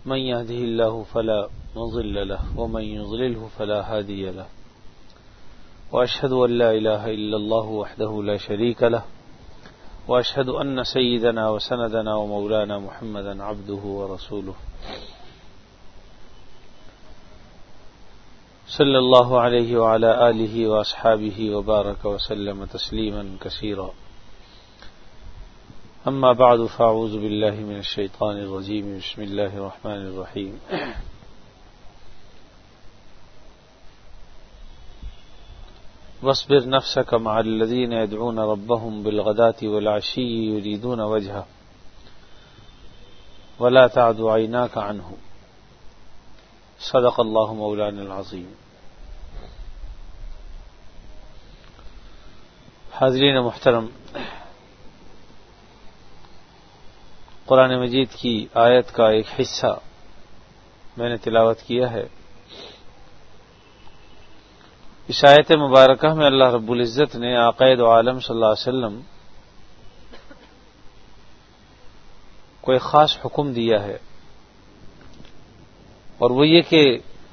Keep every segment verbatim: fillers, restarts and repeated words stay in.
من يهده الله فلا مضل له ومن يضلله فلا هادي له وأشهد أن لا إله إلا الله وحده لا شريك له وأشهد أن سيدنا وسندنا ومولانا محمدا عبده ورسوله صلى الله عليه وعلى آله وأصحابه وبارك وسلم تسليما كثيرا. أما بعد فأعوذ بالله من الشيطان الرجيم. بسم الله الرحمن الرحيم. واصبر نفسك مع الذين يدعون ربهم بالغداة والعشي يريدون وجهه ولا تعد عيناك عنه. صدق اللہ مولانا العظیم. حاضرین محترم، قرآن مجید کی آیت کا ایک حصہ میں نے تلاوت کیا ہے. اس آیت مبارکہ میں اللہ رب العزت نے عقائد عالم صلی اللہ علیہ وسلم کو ایک خاص حکم دیا ہے، اور وہ یہ کہ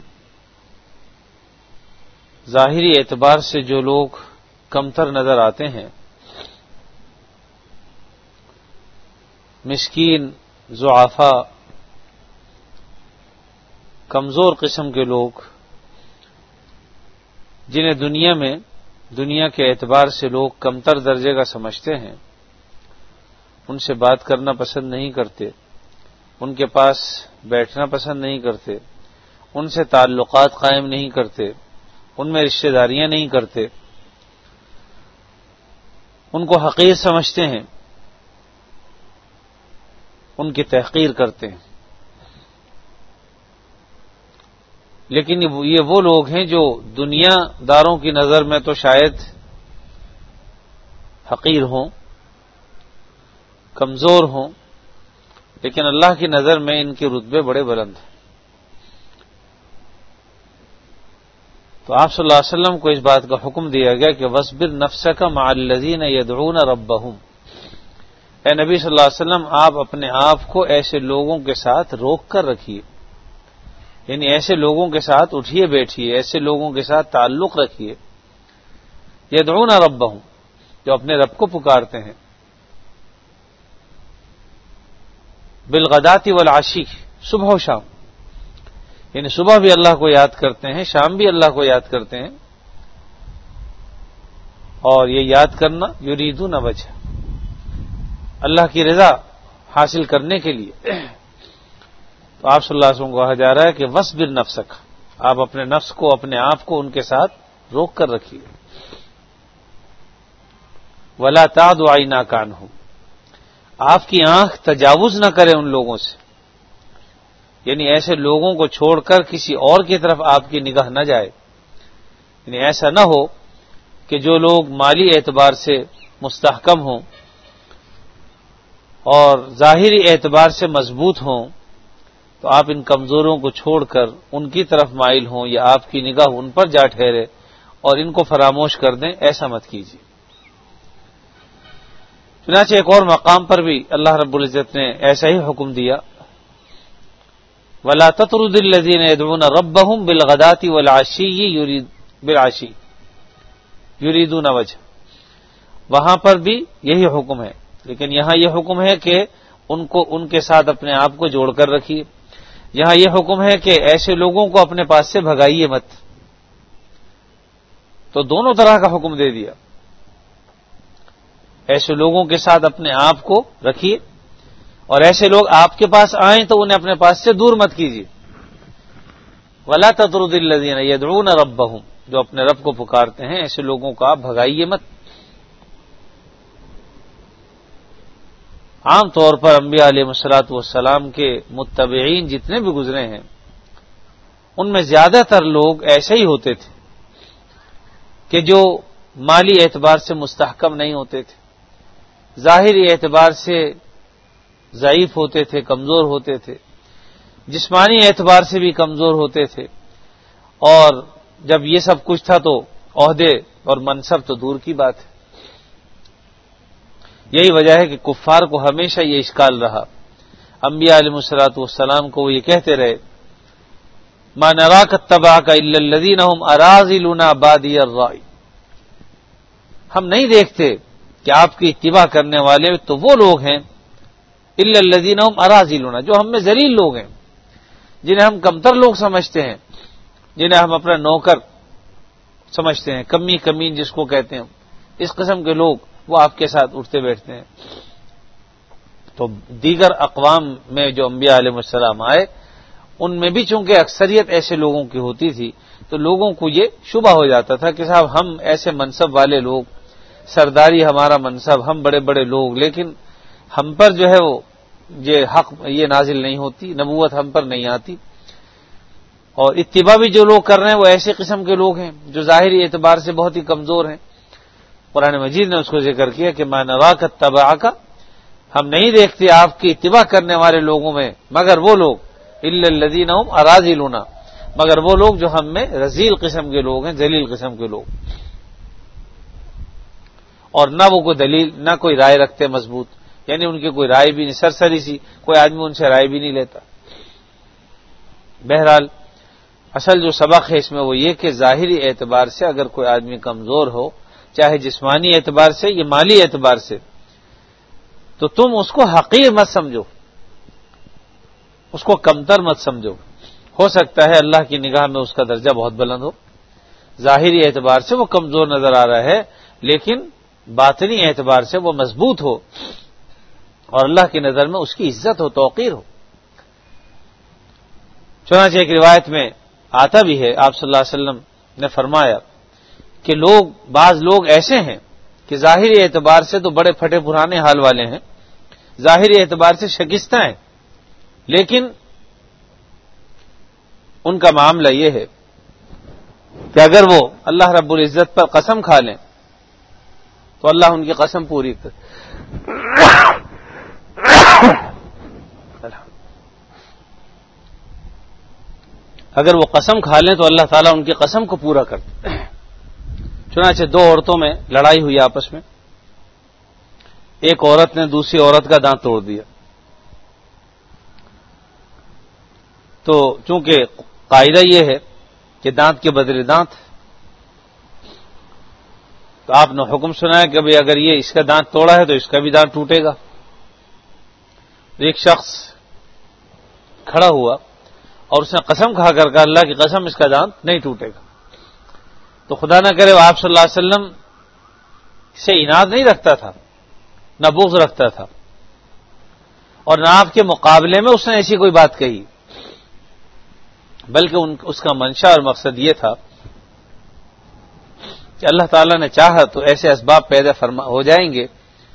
ظاہری اعتبار سے جو لوگ کمتر نظر آتے ہیں، مسکین، ضعفاء، کمزور قسم کے لوگ، جنہیں دنیا میں دنیا کے اعتبار سے لوگ کمتر درجے کا سمجھتے ہیں، ان سے بات کرنا پسند نہیں کرتے، ان کے پاس بیٹھنا پسند نہیں کرتے، ان سے تعلقات قائم نہیں کرتے، ان میں رشتہ داریاں نہیں کرتے، ان کو حقیر سمجھتے ہیں، ان کی تحقیر کرتے ہیں. لیکن یہ وہ لوگ ہیں جو دنیا داروں کی نظر میں تو شاید حقیر ہوں، کمزور ہوں، لیکن اللہ کی نظر میں ان کے رتبے بڑے بلند ہیں. تو آپ صلی اللہ علیہ وسلم کو اس بات کا حکم دیا گیا کہ وَاصْبِرْ نَفْسَكَ مَعَ الَّذِينَ يَدْعُونَ رَبَّهُمْ. اے نبی صلی اللہ علیہ وسلم، آپ اپنے آپ کو ایسے لوگوں کے ساتھ روک کر رکھیے، یعنی ایسے لوگوں کے ساتھ اٹھیے بیٹھیے، ایسے لوگوں کے ساتھ تعلق رکھیے یدعون ربہم، جو اپنے رب کو پکارتے ہیں، بالغداۃ والعشی، صبح و شام، یعنی صبح بھی اللہ کو یاد کرتے ہیں، شام بھی اللہ کو یاد کرتے ہیں. اور یہ یاد کرنا یریدون وجہ، اللہ کی رضا حاصل کرنے کے لیے. تو آپ صلی اللہ علیہ وسلم کو کہا جا رہا ہے کہ وَاصْبِرْ نَفْسَكَ، آپ اپنے نفس کو، اپنے آپ کو ان کے ساتھ روک کر رکھیے. وَلَا تَعْدُ عَيْنَاكَ عَنْهُمْ، آپ کی آنکھ تجاوز نہ کرے ان لوگوں سے، یعنی ایسے لوگوں کو چھوڑ کر کسی اور کی طرف آپ کی نگاہ نہ جائے. یعنی ایسا نہ ہو کہ جو لوگ مالی اعتبار سے مستحکم ہوں اور ظاہری اعتبار سے مضبوط ہوں، تو آپ ان کمزوروں کو چھوڑ کر ان کی طرف مائل ہوں، یا آپ کی نگاہ ان پر جا ٹھہرے اور ان کو فراموش کر دیں. ایسا مت کیجیے. چنانچہ ایک اور مقام پر بھی اللہ رب العزت نے ایسا ہی حکم دیا، وَلَا تَطْرُدِ الَّذِينَ يَدْعُونَ رَبَّهُمْ بِالْغَدَاةِ وَالْعَشِيِّ يُرِيدُ بِالْعَشِيِّ يُرِيدُونَ وَجْهَ. وہاں پر بھی یہی حکم ہے، لیکن یہاں یہ حکم ہے کہ ان کو ان کے ساتھ اپنے آپ کو جوڑ کر رکھیے. یہاں یہ حکم ہے کہ ایسے لوگوں کو اپنے پاس سے بھگائیے مت. تو دونوں طرح کا حکم دے دیا. ایسے لوگوں کے ساتھ اپنے آپ کو رکھیے، اور ایسے لوگ آپ کے پاس آئیں تو انہیں اپنے پاس سے دور مت کیجیے. وَلَا تَطْرُدِ الَّذِينَ يَدْعُونَ رَبَّهُمْ، جو اپنے رب کو پکارتے ہیں، ایسے لوگوں کو آپ بھگائیے مت. عام طور پر انبیاء علیہ الصلوۃ والسلام کے متبعین جتنے بھی گزرے ہیں، ان میں زیادہ تر لوگ ایسے ہی ہوتے تھے کہ جو مالی اعتبار سے مستحکم نہیں ہوتے تھے، ظاہری اعتبار سے ضعیف ہوتے تھے، کمزور ہوتے تھے، جسمانی اعتبار سے بھی کمزور ہوتے تھے، اور جب یہ سب کچھ تھا تو عہدے اور منصب تو دور کی بات ہے. یہی وجہ ہے کہ کفار کو ہمیشہ یہ اشکال رہا. انبیاء علیہ الصلوۃ والسلام کو وہ یہ کہتے رہے ما نراک اتبعک الا الذین هم اراذلنا بادی الرأی، ہم نہیں دیکھتے کہ آپ کی اتباع کرنے والے تو وہ لوگ ہیں الا الذین هم اراذلنا، جو ہم میں ذلیل لوگ ہیں، جنہیں ہم کمتر لوگ سمجھتے ہیں، جنہیں ہم اپنا نوکر سمجھتے ہیں، کمی کمین جس کو کہتے ہیں، اس قسم کے لوگ وہ آپ کے ساتھ اٹھتے بیٹھتے ہیں۔ تو دیگر اقوام میں جو انبیاء علیہ السلام آئے ان میں بھی چونکہ اکثریت ایسے لوگوں کی ہوتی تھی تو لوگوں کو یہ شبہ ہو جاتا تھا کہ صاحب ہم ایسے منصب والے لوگ، سرداری ہمارا منصب، ہم بڑے بڑے لوگ، لیکن ہم پر جو ہے وہ یہ حق یہ نازل نہیں ہوتی، نبوت ہم پر نہیں آتی، اور اتباع بھی جو لوگ کر رہے ہیں وہ ایسے قسم کے لوگ ہیں جو ظاہری اعتبار سے بہت ہی کمزور ہیں۔ قرآن مجید نے اس کو ذکر کیا کہ ما نراک اتبعک، ہم نہیں دیکھتے آپ کی اتباع کرنے والے لوگوں میں مگر وہ لوگ الا الذین هم اراذلنا، مگر وہ لوگ جو ہم میں رذیل قسم کے لوگ ہیں، ذلیل قسم کے لوگ، اور نہ وہ کوئی دلیل نہ کوئی رائے رکھتے مضبوط، یعنی ان کی کوئی رائے بھی نہیں، سرسری سی کوئی آدمی ان سے رائے بھی نہیں لیتا۔ بہرحال اصل جو سبق ہے اس میں وہ یہ کہ ظاہری اعتبار سے اگر کوئی آدمی کمزور ہو، چاہے جسمانی اعتبار سے یا مالی اعتبار سے، تو تم اس کو حقیر مت سمجھو، اس کو کمتر مت سمجھو۔ ہو سکتا ہے اللہ کی نگاہ میں اس کا درجہ بہت بلند ہو، ظاہری اعتبار سے وہ کمزور نظر آ رہا ہے لیکن باطنی اعتبار سے وہ مضبوط ہو اور اللہ کی نظر میں اس کی عزت ہو، توقیر ہو۔ چنانچہ ایک روایت میں آتا بھی ہے، آپ صلی اللہ علیہ وسلم نے فرمایا کہ لوگ بعض لوگ ایسے ہیں کہ ظاہری اعتبار سے تو بڑے پھٹے پرانے حال والے ہیں، ظاہری اعتبار سے شکستہ ہیں، لیکن ان کا معاملہ یہ ہے کہ اگر وہ اللہ رب العزت پر قسم کھا لیں تو اللہ ان کی قسم پوری کر اگر وہ قسم کھا لیں تو اللہ تعالیٰ ان کی قسم کو پورا کرتے۔ چنانچہ دو عورتوں میں لڑائی ہوئی آپس میں، ایک عورت نے دوسری عورت کا دانت توڑ دیا، تو چونکہ قاعدہ یہ ہے کہ دانت کے بدلے دانت، تو آپ نے حکم سنا ہے کہ بھئی اگر یہ اس کا دانت توڑا ہے تو اس کا بھی دانت ٹوٹے گا۔ ایک شخص کھڑا ہوا اور اس نے قسم کھا کر کہا اللہ کی قسم اس کا دانت نہیں ٹوٹے گا، تو خدا نہ کرے وہ آپ صلی اللہ علیہ وسلم سے عناد نہیں رکھتا تھا، نہ بغض رکھتا تھا، اور نہ آپ کے مقابلے میں اس نے ایسی کوئی بات کہی، بلکہ ان اس کا منشا اور مقصد یہ تھا کہ اللہ تعالیٰ نے چاہا تو ایسے اسباب پیدا فرما ہو جائیں گے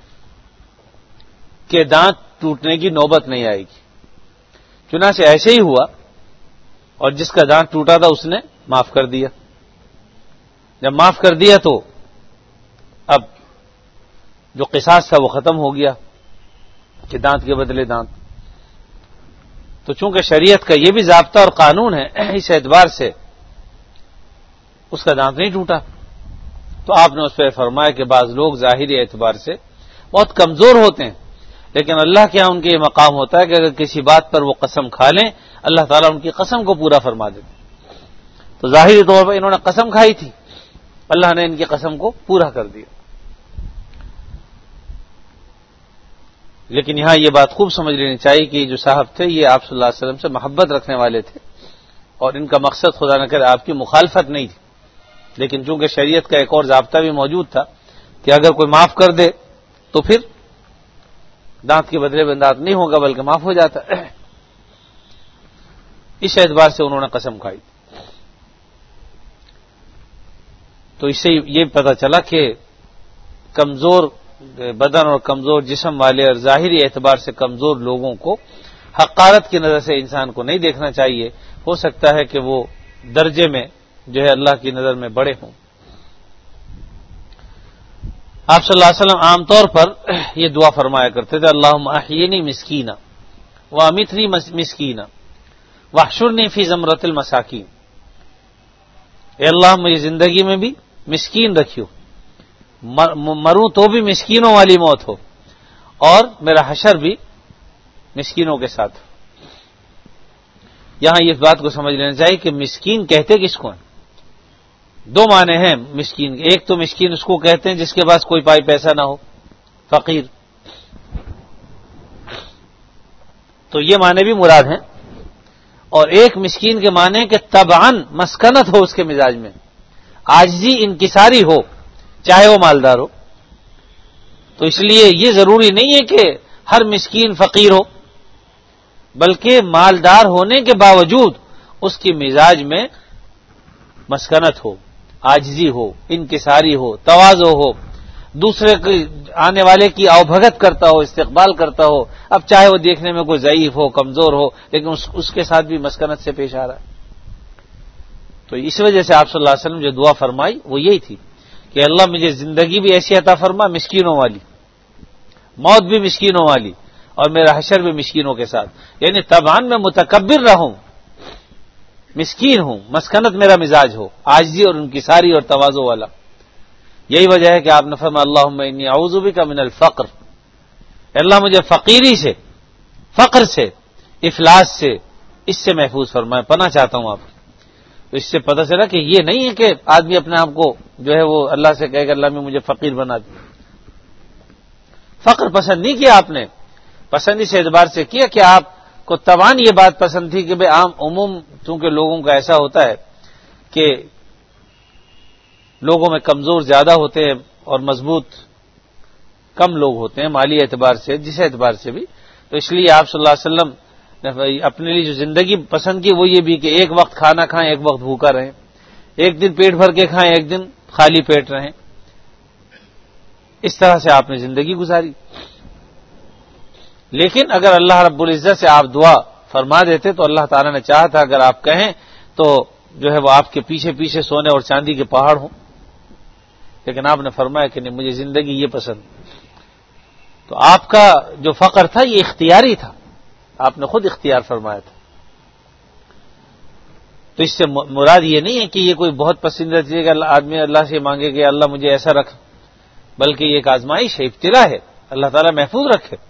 کہ دانت ٹوٹنے کی نوبت نہیں آئے گی۔ چنانچہ ایسے ہی ہوا، اور جس کا دانت ٹوٹا تھا اس نے معاف کر دیا۔ جب معاف کر دیا تو اب جو قصاص تھا وہ ختم ہو گیا کہ دانت کے بدلے دانت۔ تو چونکہ شریعت کا یہ بھی ضابطہ اور قانون ہے، اس اعتبار سے اس کا دانت نہیں ٹوٹا، تو آپ نے اس پہ فرمایا کہ بعض لوگ ظاہری اعتبار سے بہت کمزور ہوتے ہیں، لیکن اللہ کے ہاں ان کے یہ مقام ہوتا ہے کہ اگر کسی بات پر وہ قسم کھا لیں اللہ تعالیٰ ان کی قسم کو پورا فرما دیتے۔ تو ظاہری طور پر انہوں نے قسم کھائی تھی، اللہ نے ان کی قسم کو پورا کر دیا۔ لیکن یہاں یہ بات خوب سمجھ لینی چاہیے کہ جو صاحب تھے یہ آپ صلی اللہ علیہ وسلم سے محبت رکھنے والے تھے، اور ان کا مقصد خدا نہ کرے آپ کی مخالفت نہیں تھی، لیکن چونکہ شریعت کا ایک اور ضابطہ بھی موجود تھا کہ اگر کوئی معاف کر دے تو پھر دانت کے بدلے میں دانت نہیں ہوگا بلکہ معاف ہو جاتا ہے، اس اعتبار سے انہوں نے قسم کھائی۔ تو اس سے یہ پتہ چلا کہ کمزور بدن اور کمزور جسم والے اور ظاہری اعتبار سے کمزور لوگوں کو حقارت کی نظر سے انسان کو نہیں دیکھنا چاہیے، ہو سکتا ہے کہ وہ درجے میں جو ہے اللہ کی نظر میں بڑے ہوں۔ آپ صلی اللہ علیہ وسلم عام طور پر یہ دعا فرمایا کرتے تھے، اللہم احیینی مسکینا وامیتنی مسکینا واحشرنی فی زمرۃ المساکین، اے اللہ مجھے زندگی میں بھی مسکین رکھیو، مروں تو بھی مسکینوں والی موت ہو، اور میرا حشر بھی مسکینوں کے ساتھ. یہاں اس بات کو سمجھ لینا چاہیے کہ مسکین کہتے کس کو ہیں. دو معنی ہیں مسکین. ایک تو مسکین اس کو کہتے ہیں جس کے پاس کوئی پائی پیسہ نہ ہو، فقیر، تو یہ معنی بھی مراد ہیں. اور ایک مسکین کے معنی کہ طبعاً مسکنت ہو اس کے مزاج میں، عاجزی انکساری ہو، چاہے وہ مالدار ہو. تو اس لیے یہ ضروری نہیں ہے کہ ہر مسکین فقیر ہو، بلکہ مالدار ہونے کے باوجود اس کی مزاج میں مسکنت ہو، عاجزی ہو، انکساری ہو، تواضع ہو، دوسرے آنے والے کی آؤبھگت کرتا ہو، استقبال کرتا ہو. اب چاہے وہ دیکھنے میں کوئی ضعیف ہو، کمزور ہو، لیکن اس, اس کے ساتھ بھی مسکنت سے پیش آ رہا ہے. تو اس وجہ سے آپ صلی اللہ علیہ وسلم جو دعا فرمائی وہ یہی تھی کہ اللہ مجھے زندگی بھی ایسی عطا فرما مسکینوں والی، موت بھی مسکینوں والی، اور میرا حشر بھی مسکینوں کے ساتھ. یعنی طبعاً میں متکبر رہوں، مسکین ہوں، مسکنت میرا مزاج ہو، عاجزی اور انکساری اور تواضع والا. یہی وجہ ہے کہ آپ نے فرمایا اللہم انی اعوذ بک من الفقر، اللہ مجھے فقیری سے، فقر سے، افلاس سے، اس سے محفوظ فرمائے، پناہ چاہتا ہوں آپ. تو اس سے پتہ چلا کہ یہ نہیں ہے کہ آدمی اپنے آپ کو جو ہے وہ اللہ سے کہے کہ اللہ میں مجھے فقیر بنا دے. فقر پسند نہیں کیا آپ نے، پسند اس اعتبار سے کیا کہ آپ کو طبعاً یہ بات پسند تھی کہ بھئی عام عموم چونکہ لوگوں کا ایسا ہوتا ہے کہ لوگوں میں کمزور زیادہ ہوتے ہیں اور مضبوط کم لوگ ہوتے ہیں مالی اعتبار سے، جس اعتبار سے بھی. تو اس لیے آپ صلی اللہ علیہ وسلم نے اپنے لیے جو زندگی پسند کی وہ یہ بھی کہ ایک وقت کھانا کھائیں، ایک وقت بھوکا رہیں، ایک دن پیٹ بھر کے کھائیں، ایک دن خالی پیٹ رہیں. اس طرح سے آپ نے زندگی گزاری. لیکن اگر اللہ رب العزت سے آپ دعا فرما دیتے تو اللہ تعالیٰ نے چاہا تھا اگر آپ کہیں تو جو ہے وہ آپ کے پیچھے پیچھے سونے اور چاندی کے پہاڑ ہوں، لیکن آپ نے فرمایا کہ نہیں مجھے زندگی یہ پسند. تو آپ کا جو فقر تھا یہ اختیاری تھا، آپ نے خود اختیار فرمایا تھا. تو اس سے مراد یہ نہیں ہے کہ یہ کوئی بہت پسندیدہ چیز کہ آدمی اللہ سے مانگے کہ اللہ مجھے ایسا رکھ، بلکہ یہ ایک آزمائش ہے، ابتلا ہے، اللہ تعالیٰ محفوظ رکھے.